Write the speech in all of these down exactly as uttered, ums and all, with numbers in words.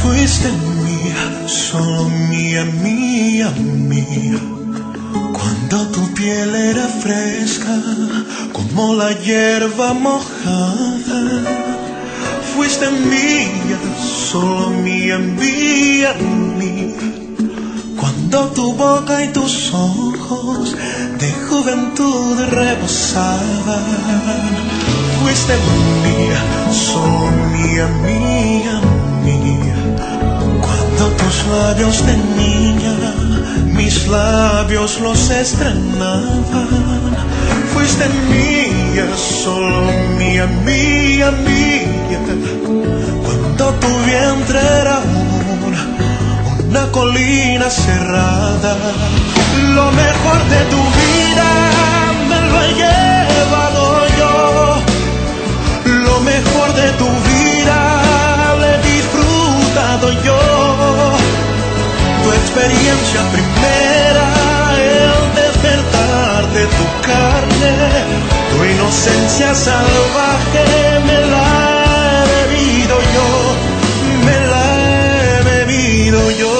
Fuiste mía, solo mía, mía, mía. Cuando tu piel era fresca, como la hierba mojada. Fuiste mía, solo mía, mía, mía. Cuando tu boca y tus ojos de juventud rebosaban. Fuiste mía, solo mía, mía, mía. Cuando tus labios de niña, mis labios los estrenaban. Fuiste mía, solo mía, mía, mía. Cuando tu vientre era una, una colina cerrada. Lo mejor de tu vida me lo he llevado yo. Lo mejor de tu vida lo he disfrutado yo. Tu experiencia primera, el despertar de tu carne, tu inocencia salvaje, me la he bebido yo, me la he bebido yo.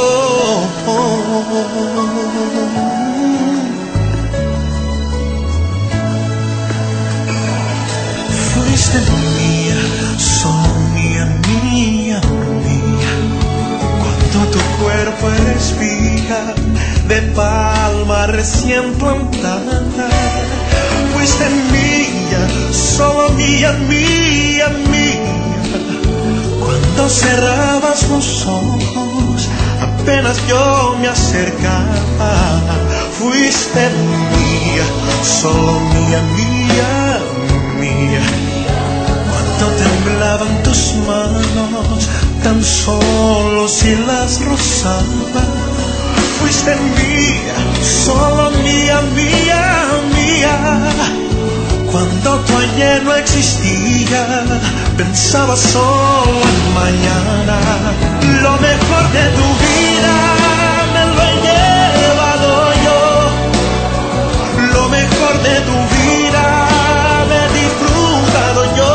Fuiste mía, solo mía, mía, mía. Cuando tu cuerpo era espiga de palma recién plantada. Fuiste mía, solo mía, mía, mía. Cuando cerrabas los ojos, apenas yo me acercaba. Fuiste mía, solo mía, mía, mía. Cuando temblaban tus manos, tan solo si las rozaba. Fuiste mía, solo mía, mía, mía. Cuando tu ayer no existía, pensaba solo en mañana. Lo mejor de tu vida me lo he llevado yo. Lo mejor de tu vida me he disfrutado yo.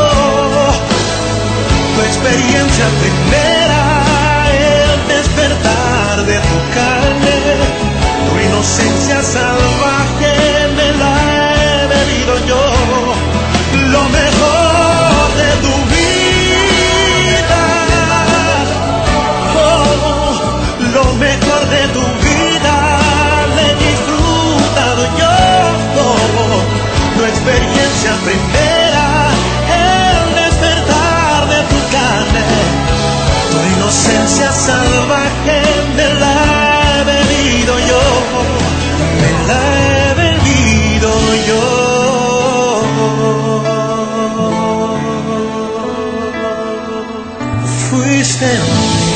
Tu experiencia primera, el despertar de tu carne, tu inocencia salvaje, me la he bebido yo. Lo mejor de tu vida, oh, lo mejor de tu vida le he disfrutado yo. Oh, tu experiencia primera, el despertar de tu carne, tu inocencia salvaje, me la he bebido yo, me la he bebido yo. Fuiste